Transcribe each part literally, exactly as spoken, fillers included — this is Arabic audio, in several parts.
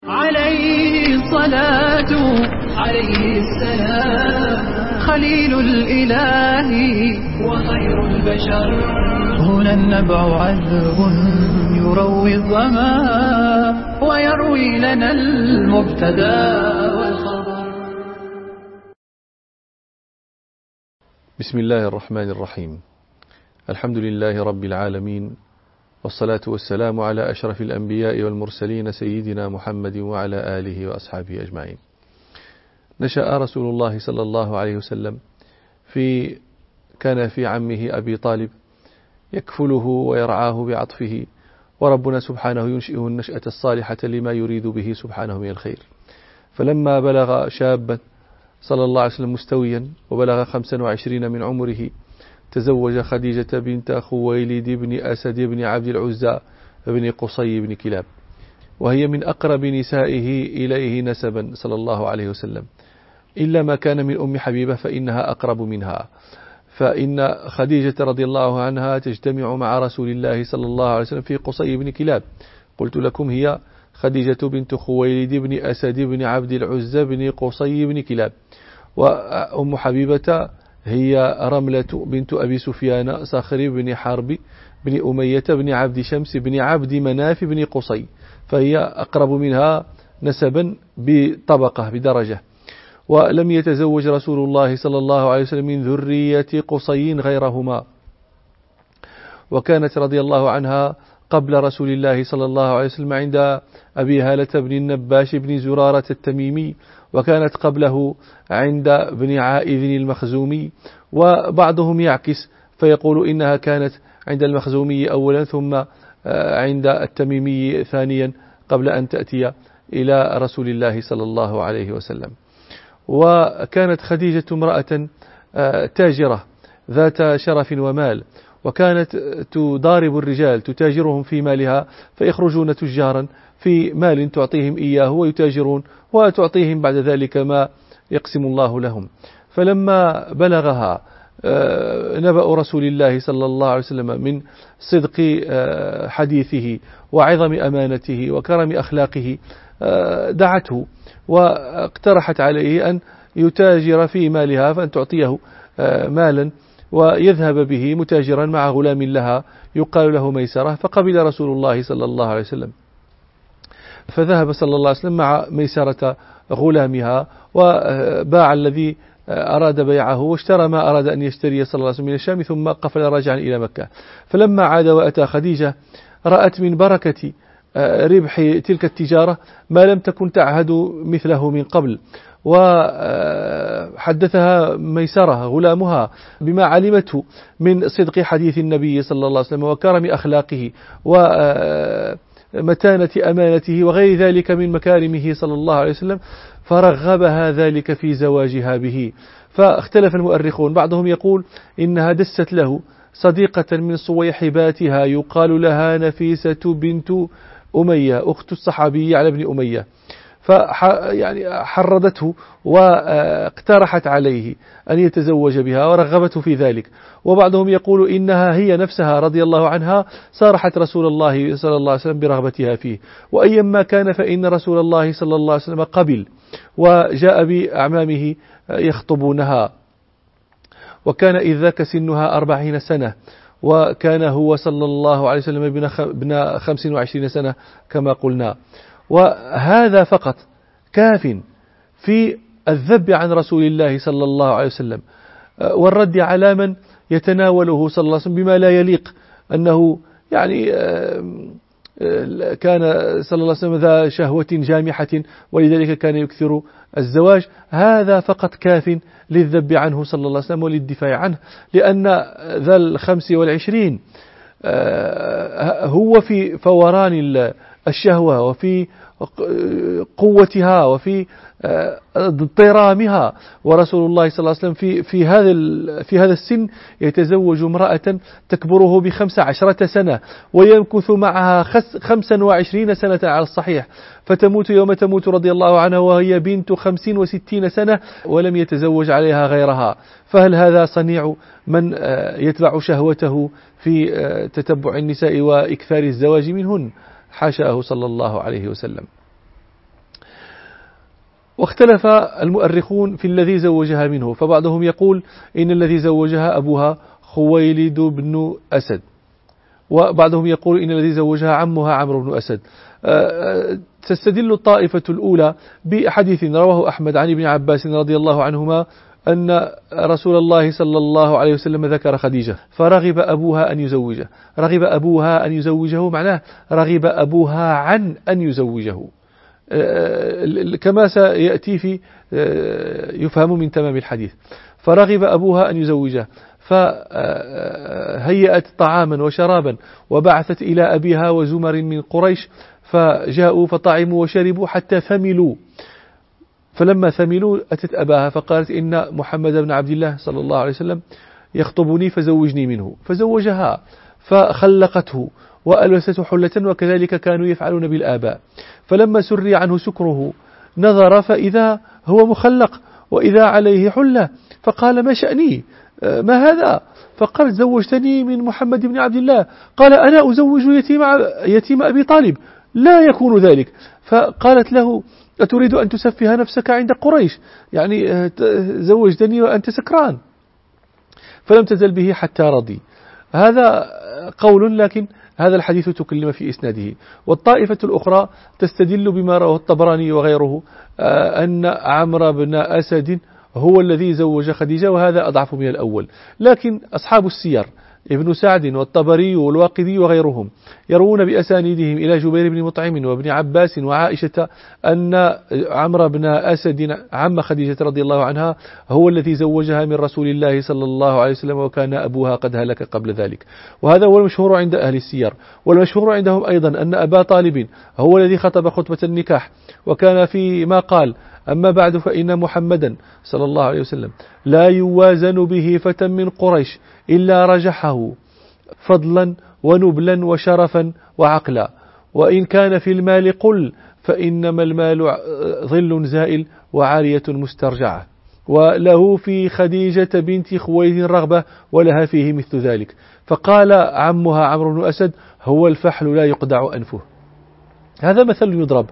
عليه الصلاة عليه السلام خليل الإله وخير البشر. هنا النبع عذب يروي الظما ويروي لنا المبتدا والخبر. بسم الله الرحمن الرحيم. الحمد لله رب العالمين، والصلاة والسلام على أشرف الأنبياء والمرسلين سيدنا محمد وعلى آله وأصحابه أجمعين. نشأ رسول الله صلى الله عليه وسلم في كان في عمه أبي طالب يكفله ويرعاه بعطفه، وربنا سبحانه ينشئه النشأة الصالحة لما يريد به سبحانه من الخير. فلما بلغ شابا صلى الله عليه وسلم مستويا وبلغ خمسا وعشرين من عمره، تزوج خديجة بنت خويلد بن أسد بن عبد العزى بن قصي بن كلاب، وهي من أقرب نسائه إليه نسبا صلى الله عليه وسلم، إلا ما كان من أم حبيبة فإنها أقرب منها. فإن خديجة رضي الله عنها تجتمع مع رسول الله صلى الله عليه وسلم في قصي بن كلاب. قلت لكم هي خديجة بنت خويلد بن أسد بن عبد العزى بن قصي بن كلاب، وأم حبيبة هي رملة بنت أبي سفيان صخر بن حرب بن أمية بن عبد شمس بن عبد مناف بن قصي، فهي أقرب منها نسبا بطبقة بدرجة. ولم يتزوج رسول الله صلى الله عليه وسلم من ذرية قصي غيرهما، وكانت رضي الله عنها قبل رسول الله صلى الله عليه وسلم عند أبي هالة بن النباش بن زرارة التميمي، وكانت قبله عند بن عائذ المخزومي. وبعضهم يعكس فيقول إنها كانت عند المخزومي أولا ثم عند التميمي ثانيا قبل أن تأتي إلى رسول الله صلى الله عليه وسلم. وكانت خديجة امرأة تاجرة ذات شرف ومال، وكانت تضارب الرجال تتاجرهم في مالها، فيخرجون تجارا في مال تعطيهم إياه ويتاجرون وتعطيهم بعد ذلك ما يقسم الله لهم. فلما بلغها نبأ رسول الله صلى الله عليه وسلم من صدق حديثه وعظم أمانته وكرم أخلاقه، دعته واقترحت عليه أن يتاجر في مالها، فأن تعطيه مالا ويذهب به متاجرا مع غلام لها يقال له ميسرة. فقبل رسول الله صلى الله عليه وسلم، فذهب صلى الله عليه وسلم مع ميسرة غلامها وباع الذي أراد بيعه واشترى ما أراد أن يشتري صلى الله عليه وسلم من الشام، ثم قفل راجعا إلى مكة. فلما عاد وأتى خديجة رأت من بركة ربح تلك التجارة ما لم تكن تعهد مثله من قبل، وحدثها ميسرة غلامها بما علمته من صدق حديث النبي صلى الله عليه وسلم وكرم أخلاقه ومتانة أمانته وغير ذلك من مكارمه صلى الله عليه وسلم، فرغبها ذلك في زواجها به. فاختلف المؤرخون، بعضهم يقول إنها دست له صديقة من صويحباتها يقال لها نفيسة بنت أمية أخت الصحابي على ابن أمية، يعني حردته واقترحت عليه أن يتزوج بها ورغبته في ذلك. وبعضهم يقول إنها هي نفسها رضي الله عنها صارحت رسول الله صلى الله عليه وسلم برغبتها فيه. وأيما كان فإن رسول الله صلى الله عليه وسلم قبل وجاء بأعمامه يخطبونها، وكان إذ ذاك سنها أربعين سنة، وكان هو صلى الله عليه وسلم ابن خمس وعشرين سنة كما قلنا. وهذا فقط كاف في الذب عن رسول الله صلى الله عليه وسلم والرد على من يتناوله صلى الله عليه وسلم بما لا يليق، أنه يعني كان صلى الله عليه وسلم ذا شهوة جامحة ولذلك كان يكثر الزواج. هذا فقط كاف للذب عنه صلى الله عليه وسلم وللدفاع عنه، لأن ذا الخمس والعشرين هو في فوران الشهوة وفي قوتها وفي اضطرامها، ورسول الله صلى الله عليه وسلم في في هذا في هذا السن يتزوج امرأة تكبره بخمس عشرة سنة ويمكث معها خمسا وعشرين سنة على الصحيح، فتموت يوم تموت رضي الله عنها وهي بنت خمس وستين سنة ولم يتزوج عليها غيرها. فهل هذا صنيع من يتبع شهوته في تتبع النساء وإكثار الزواج منهن؟ حاشاه صلى الله عليه وسلم. واختلف المؤرخون في الذي زوجها منه، فبعضهم يقول إن الذي زوجها أبوها خويلد بن أسد، وبعضهم يقول إن الذي زوجها عمها عمرو بن أسد. تستدل الطائفة الأولى بحديث رواه أحمد عن ابن عباس رضي الله عنهما أن رسول الله صلى الله عليه وسلم ذكر خديجة فرغب أبوها أن يزوجه. رغب أبوها أن يزوجه معناه رغب أبوها عن أن يزوجه، كما سيأتي في يفهم من تمام الحديث. فرغب أبوها أن يزوجه، فهيأت طعاما وشرابا وبعثت إلى أبيها وزمر من قريش، فجاءوا فطعموا وشربوا حتى ثملوا. فلما ثملوا أتت أباها فقالت إن محمد بن عبد الله صلى الله عليه وسلم يخطبني فزوجني منه، فزوجها فخلقته وألبسته حلة، وكذلك كانوا يفعلون بالآباء. فلما سري عنه سكره نظر فإذا هو مخلق وإذا عليه حلة، فقال ما شأني ما هذا؟ فقال زوجتني من محمد بن عبد الله. قال أنا أزوج يتيم, يتيم أبي طالب، لا يكون ذلك. فقالت له أتريد أن تسفه نفسك عند قريش؟ يعني زوجتني وأنت سكران. فلم تزل به حتى رضي. هذا قول، لكن هذا الحديث تكلم في إسناده. والطائفة الأخرى تستدل بما رواه الطبراني وغيره أن عمرو بن أسد هو الذي زوج خديجة، وهذا أضعف من الأول. لكن أصحاب السير ابن سعد والطبري والواقدي وغيرهم يروون بأسانيدهم إلى جبير بن مطعم وابن عباس وعائشة أن عمرو بن أسد عم خديجة رضي الله عنها هو الذي زوجها من رسول الله صلى الله عليه وسلم، وكان أبوها قد هلك قبل ذلك. وهذا هو المشهور عند أهل السير. والمشهور عندهم أيضا أن أبا طالب هو الذي خطب خطبة النكاح، وكان في ما قال أما بعد فإن محمدا صلى الله عليه وسلم لا يوازن به فتى من قريش إلا رجحه فضلا ونبلا وشرفا وعقلا، وإن كان في المال قل فإنما المال ظل زائل وعارية مسترجعة، وله في خديجة بنت خويلد رغبة ولها فيه مثل ذلك. فقال عمها عمرو بن أسد هو الفحل لا يقدع أنفه. هذا مثل يضرب.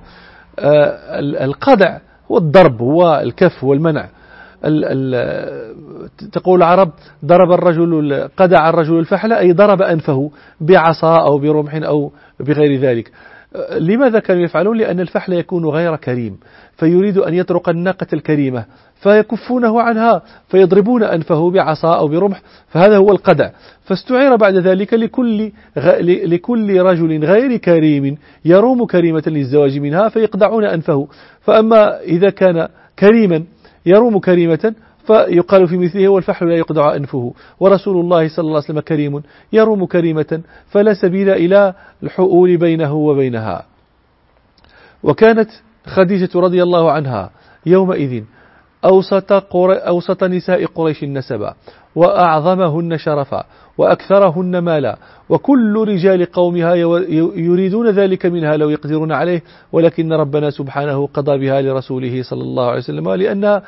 القدع هو الضرب، هو الكف والمنع. ال ال تقول العرب ضرب الرجل قدع الرجل الفحل، أي ضرب أنفه بعصا أو برمح أو بغير ذلك. لماذا كانوا يفعلون؟ لأن الفحل يكون غير كريم، فيريد أن يطرق الناقة الكريمة فيكفونه عنها فيضربون أنفه بعصا أو برمح، فهذا هو القدع. فاستعير بعد ذلك لكل, لكل رجل غير كريم يروم كريمة للزواج منها فيقدعون أنفه. فأما إذا كان كريما يروم كريمة فيقال في مثله والفحل لا يقدع أنفه. ورسول الله صلى الله عليه وسلم كريم يروم كريمة فلا سبيل إلى الحؤول بينه وبينها. وكانت خديجة رضي الله عنها يومئذ أوسط, أوسط نساء قريش نسبا وأعظمهن شرفا وأكثرهن مالا، وكل رجال قومها يريدون ذلك منها لو يقدرون عليه، ولكن ربنا سبحانه قضى بها لرسوله صلى الله عليه وسلم، لأنها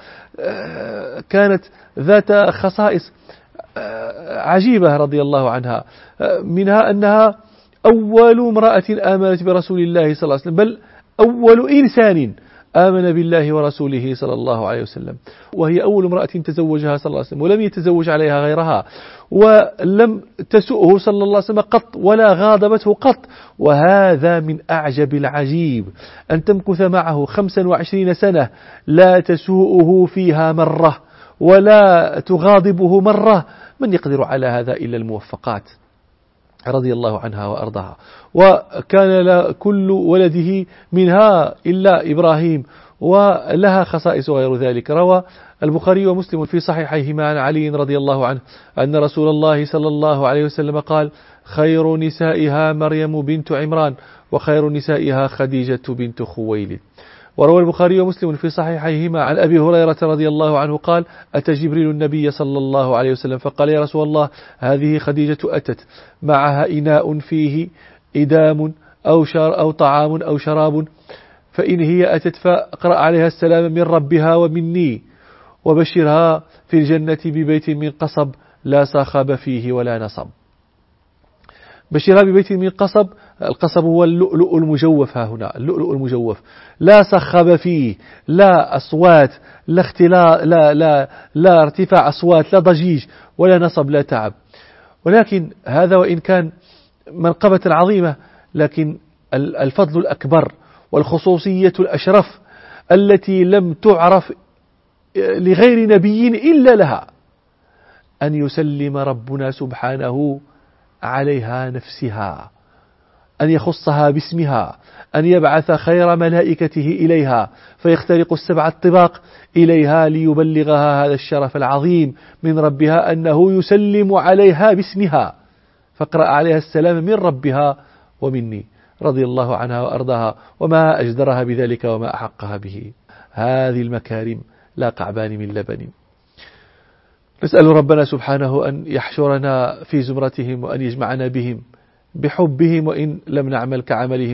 كانت ذات خصائص عجيبة رضي الله عنها. منها أنها أول امرأة آمنت برسول الله صلى الله عليه وسلم، بل أول إنسان آمن بالله ورسوله صلى الله عليه وسلم، وهي أول امرأة تزوجها صلى الله عليه وسلم ولم يتزوج عليها غيرها، ولم تسؤه صلى الله عليه وسلم قط ولا غاضبته قط. وهذا من أعجب العجيب أن تمكث معه خمسا وعشرين سنة لا تسوءه فيها مرة ولا تغاضبه مرة. من يقدر على هذا إلا الموفقات رضي الله عنها وأرضها. وكان كل ولده منها إلا إبراهيم، ولها خصائص غير ذلك. روى البخاري ومسلم في صحيحيهما عن علي رضي الله عنه أن رسول الله صلى الله عليه وسلم قال خير نسائها مريم بنت عمران وخير نسائها خديجة بنت خويلد. وروى البخاري ومسلم في صحيحيهما عن أبي هريرة رضي الله عنه قال أتى جبريل النبي صلى الله عليه وسلم فقال يا رسول الله هذه خديجة أتت معها إناء فيه إدام أو, شر أو طعام أو شراب، فإن هي أتت فاقرأ عليها السلام من ربها ومني، وبشرها في الجنة ببيت من قصب لا صخب فيه ولا نصب. بشرها ببيت من قصب. القصب هو اللؤلؤ المجوف، ها هنا اللؤلؤ المجوف، لا صخب فيه، لا أصوات، لا اختلاط، لا, لا, لا ارتفاع أصوات، لا ضجيج ولا نصب، لا تعب. ولكن هذا وإن كان منقبة عظيمة، لكن الفضل الأكبر والخصوصية الأشرف التي لم تعرف لغير نبي إلا لها أن يسلم ربنا سبحانه عليها نفسها، أن يخصها باسمها، أن يبعث خير ملائكته إليها فيخترق السبع الطباق إليها ليبلغها هذا الشرف العظيم من ربها، أنه يسلم عليها باسمها، فاقرأ عليها السلام من ربها ومني، رضي الله عنها وأرضاها، وما أجدرها بذلك وما أحقها به. هذه المكارم لا قعبان من لبن. نسأل ربنا سبحانه أن يحشرنا في زمرتهم وأن يجمعنا بهم بحبهم وإن لم نعمل كعملهم.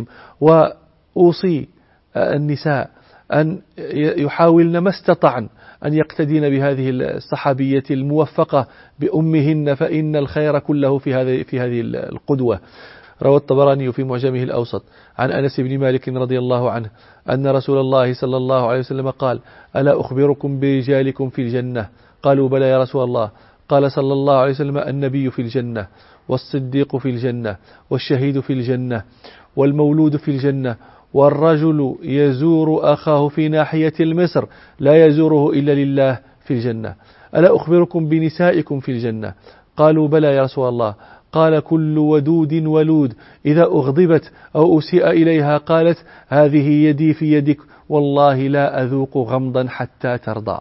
وأوصي النساء أن يحاولن ما استطعن أن يقتدين بهذه الصحابية الموفقة بأمهن، فإن الخير كله في هذه في هذه القدوة. روى الطبراني في معجمه الأوسط عن أنس بن مالك رضي الله عنه أن رسول الله صلى الله عليه وسلم قال: ألا أخبركم برجالكم في الجنة؟ قالوا: بلى يا رسول الله. قال صلى الله عليه وسلم: النبي في الجنة، والصديق في الجنة، والشهيد في الجنة، والمولود في الجنة، والرجل يزور أخاه في ناحية المصر لا يزوره إلا لله في الجنة. ألا أخبركم بنسائكم في الجنة؟ قالوا: بلى يا رسول الله. قال: كل ودود ولود إذا أغضبت أو أسيء إليها قالت: هذه يدي في يدك، والله لا أذوق غمضا حتى ترضى،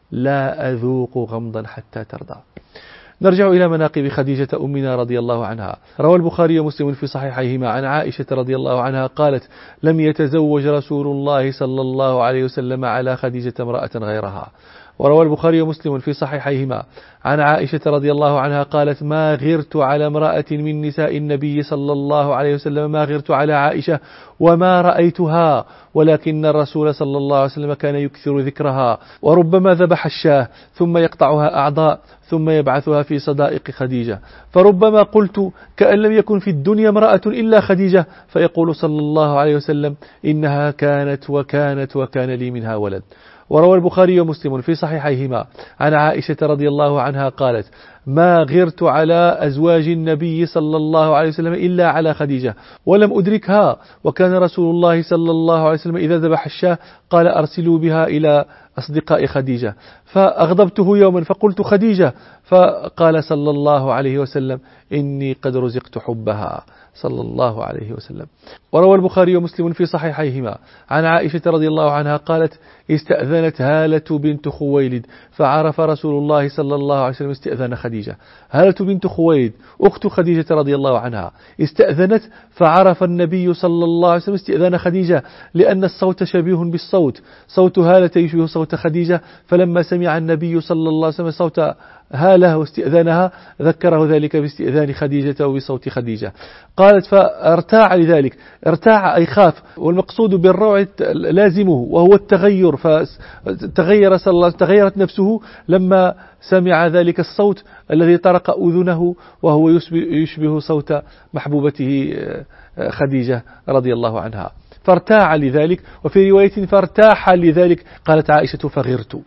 لا أذوق غمضا حتى ترضى. نرجع إلى مناقب خديجة أمنا رضي الله عنها. روى البخاري ومسلم في صحيحيهما عن عائشة رضي الله عنها قالت: لم يتزوج رسول الله صلى الله عليه وسلم على خديجة امرأة غيرها. وروى البخاري ومسلم في صحيحيهما عن عائشة رضي الله عنها قالت: ما غرت على امرأة من نساء النبي صلى الله عليه وسلم ما غرت على عائشة وما رأيتها، ولكن الرسول صلى الله عليه وسلم كان يكثر ذكرها، وربما ذبح الشاة ثم يقطعها أعضاء ثم يبعثها في صدائق خديجة، فربما قلت كأن لم يكن في الدنيا امرأة إلا خديجة، فيقول صلى الله عليه وسلم: إنها كانت وكانت وكان لي منها ولد. وروى البخاري ومسلم في صحيحيهما عن عائشة رضي الله عنها قالت: ما غرت على أزواج النبي صلى الله عليه وسلم إلا على خديجة ولم أدركها، وكان رسول الله صلى الله عليه وسلم إذا ذبح الشاة قال: أرسلوا بها إلى أصدقاء خديجة، فأغضبته يوما فقلت: خديجة، فقال صلى الله عليه وسلم: إني قد رزقت حبها، صلى الله عليه وسلم. وروى البخاري ومسلم في صحيحيهما عن عائشة رضي الله عنها قالت: استأذنت هالة بنت خويلد فعرف رسول الله صلى الله عليه وسلم استئذان خديجة. هالة بنت خويلد أخت خديجة رضي الله عنها استأذنت فعرف النبي صلى الله عليه وسلم استئذان خديجة، لأن الصوت شبيه بالصوت، صوت هالة يشبه صوت خديجة، فلما سمع النبي صلى الله عليه وسلم صوت هالة واستئذانها ذكره ذلك باستئذان خديجة وبصوت خديجة. قالت: فارتاع لذلك، ارتاع أي خاف، والمقصود بالروع لازمه وهو التغير، فتغير صلى الله تغيرت نفسه لما سمع ذلك الصوت الذي طرق أذنه وهو يشبه صوت محبوبته خديجة رضي الله عنها، فارتاع لذلك. وفي رواية فارتاح لذلك. قالت عائشة: فغرت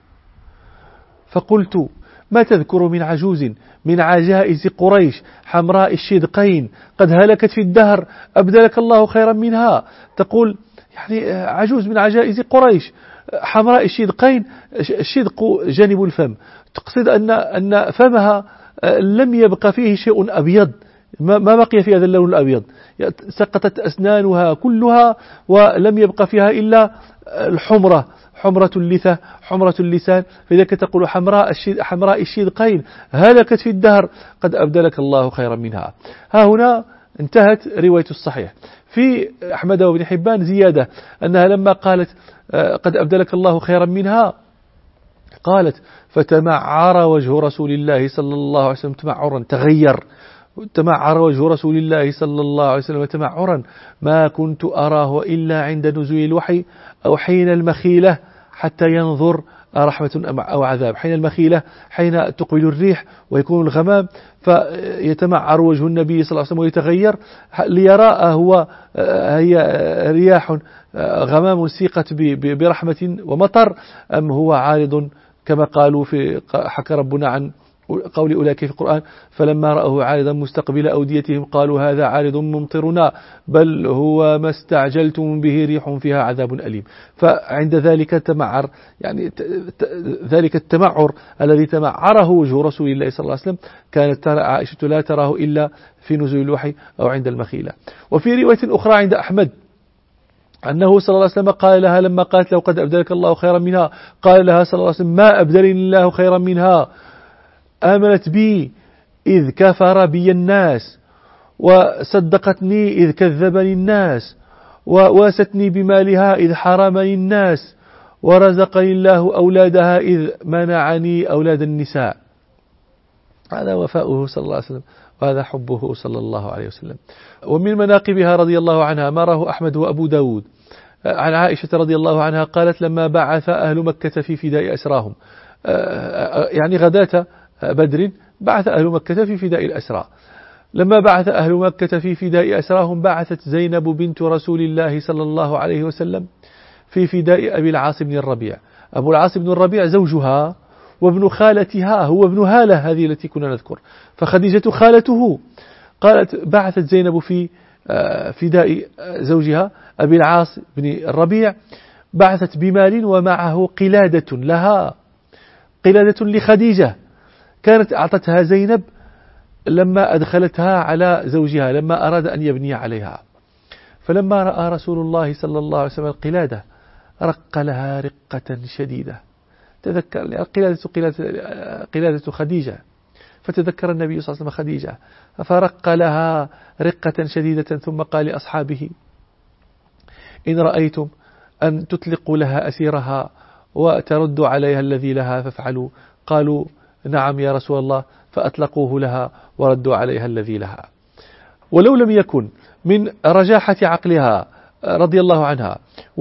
فقلت: ما تذكر من عجوز من عجائز قريش حمراء الشدقين قد هلكت في الدهر أبدلك الله خيرا منها؟ تقول يعني عجوز من عجائز قريش حمراء الشدقين، الشدق جانب الفم، تقصد أن أن فمها لم يبقى فيه شيء أبيض، ما بقي في هذا اللون الأبيض، سقطت أسنانها كلها ولم يبقى فيها إلا الحمرة، حمرة اللثة، حمرة اللسان، فلذلك تقول حمراء الشد حمراء الشدقين هلكت في الدهر قد أبدلك الله خيرا منها. ها هنا انتهت رواية الصحيح. في أحمد وابن حبان زيادة أنها لما قالت قد أبدلك الله خيرا منها قالت: فتمعر وجه رسول الله صلى الله عليه وسلم تمعرا، تغير، تمعر وجه رسول الله صلى الله عليه وسلم تمعرا ما كنت أراه إلا عند نزول الوحي أو حين المخيلة حتى ينظر رحمة أو عذاب. حين المخيلة حين تقبل الريح ويكون الغمام فيتمعر وجه النبي صلى الله عليه وسلم ويتغير ليرى هو هي رياح غمام سيقت برحمة ومطر أم هو عارض كما قالوا في حكى ربنا عن قول أولئك في القرآن فلما رأوه عارضا مستقبل أوديتهم قالوا هذا عارض ممطرنا بل هو ما استعجلتم به ريح فيها عذاب أليم. فعند ذلك تمعر يعني ذلك التمعر الذي تمعره وجه رسول الله صلى الله عليه وسلم كانت ترى عائشة لا تراه إلا في نزول الوحي أو عند المخيلة. وفي رواية أخرى عند أحمد أنه صلى الله عليه وسلم قال لها لما قالت له قد أبدلك الله خيرا منها قال لها صلى الله عليه وسلم ما أبدلني الله خيرا منها آمنت بي إذ كفر بي الناس وصدقتني إذ كذبني الناس وواستني بمالها إذ حرمني الناس ورزقني الله أولادها إذ منعني أولاد النساء. هذا وفاؤه صلى الله عليه وسلم وهذا حبه صلى الله عليه وسلم. ومن مناقبها رضي الله عنها ما راه أحمد وأبو داود عن عائشة رضي الله عنها قالت لما بعث أهل مكة في فداء أسراهم يعني غداة بدر بعث أهل مكة في فداء الأسرى. لما بعث أهل مكة في فداء أسراهم بعثت زينب بنت رسول الله صلى الله عليه وسلم في فداء أبي العاص بن الربيع. أبو العاص بن الربيع زوجها وابن خالتها هو ابن هالة هذه التي كنا نذكر فخديجة خالته. قالت بعثت زينب في فداء زوجها أبي العاص بن الربيع بعثت بمال ومعه قلادة لها قلادة لخديجة كانت أعطتها زينب لما أدخلتها على زوجها لما أراد أن يبني عليها. فلما رأى رسول الله صلى الله عليه وسلم القلادة رق لها رقة شديدة. تذكر القلادة قلادة, قلادة خديجة فتذكر النبي صلى الله عليه وسلم خديجة فرق لها رقة شديدة ثم قال لأصحابه إن رأيتم أن تطلقوا لها أسيرها وتردوا عليها الذي لها فافعلوا. قالوا نعم يا رسول الله فأطلقوه لها وردوا عليها الذي لها. ولو لم يكن من رجاحة عقلها رضي الله عنها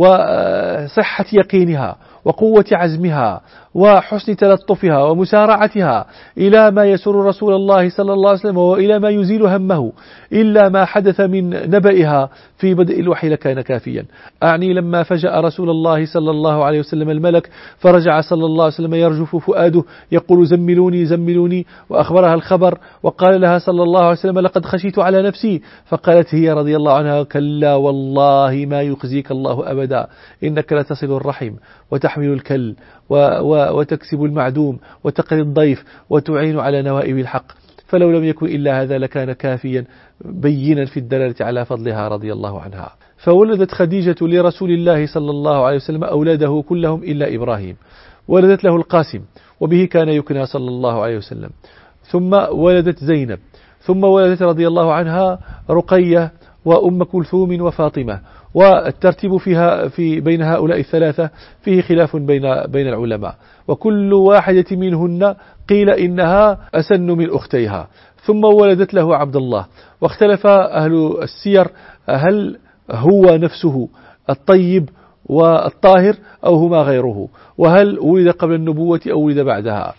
وصحة يقينها وقوة عزمها وحسن تلطفها ومسارعتها إلى ما يسر رسول الله صلى الله عليه وسلم وإلى ما يزيل همه إلا ما حدث من نبئها في بدء الوحي لكان كافيا. أعني لما فجأ رسول الله صلى الله عليه وسلم الملك فرجع صلى الله عليه وسلم يرجف فؤاده يقول زملوني زملوني وأخبرها الخبر وقال لها صلى الله عليه وسلم لقد خشيت على نفسي فقالت هي رضي الله عنها كلا والله ما يخزيك الله أبدا إنك لتصل الرحم وتحمل الكل وتكسب المعدوم وتقري الضيف وتعين على نوائب الحق. فلو لم يكن إلا هذا لكان كافيا بينا في الدلالة على فضلها رضي الله عنها. فولدت خديجة لرسول الله صلى الله عليه وسلم أولاده كلهم إلا إبراهيم ولدت له القاسم وبه كان يكنى صلى الله عليه وسلم ثم ولدت زينب ثم ولدت رضي الله عنها رقية وأم كلثوم وفاطمة. والترتيب فيها في بين هؤلاء الثلاثة فيه خلاف بين بين العلماء وكل واحدة منهن قيل إنها أسن من أختيها. ثم ولدت له عبد الله واختلف أهل السير هل هو نفسه الطيب والطاهر أو هما غيره وهل ولد قبل النبوة أو ولد بعدها.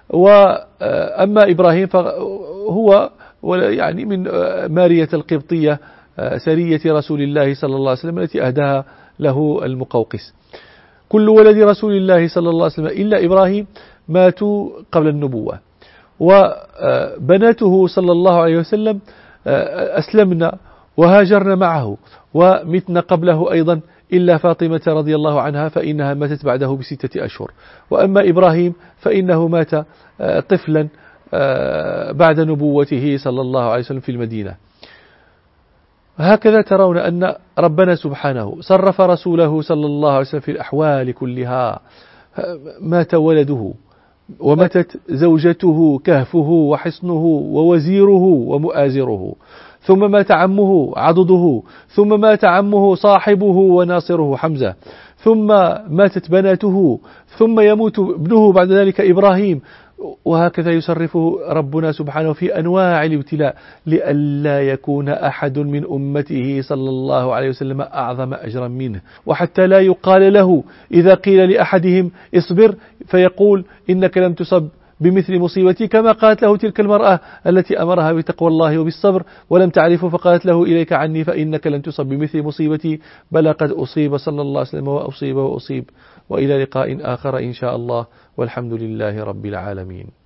وأما إبراهيم فهو يعني من مارية القبطية سرية رسول الله صلى الله عليه وسلم التي أهداها له المقوقس. كل ولد رسول الله صلى الله عليه وسلم إلا إبراهيم ماتوا قبل النبوة وبناته صلى الله عليه وسلم أسلمنا وهاجرنا معه ومتنا قبله أيضا إلا فاطمة رضي الله عنها فإنها ماتت بعده بستة أشهر. وأما إبراهيم فإنه مات طفلا بعد نبوته صلى الله عليه وسلم في المدينة. هكذا ترون أن ربنا سبحانه صرف رسوله صلى الله عليه وسلم في الأحوال كلها. مات ولده وماتت زوجته كهفه وحصنه ووزيره ومؤازره ثم مات عمه عضده ثم مات عمه صاحبه وناصره حمزة ثم ماتت بناته ثم يموت ابنه بعد ذلك إبراهيم وهكذا يصرفه ربنا سبحانه في أنواع الابتلاء لئلا يكون أحد من أمته صلى الله عليه وسلم أعظم أجرا منه، وحتى لا يقال له إذا قيل لأحدهم اصبر فيقول إنك لم تصب بمثل مصيبتي كما قالت له تلك المرأة التي أمرها بتقوى الله وبالصبر ولم تعرفه فقالت له إليك عني فإنك لن تصب بمثل مصيبتي، بل قد أصيب صلى الله عليه وسلم وأصيب وأصيب. وإلى لقاء آخر إن شاء الله، والحمد لله رب العالمين.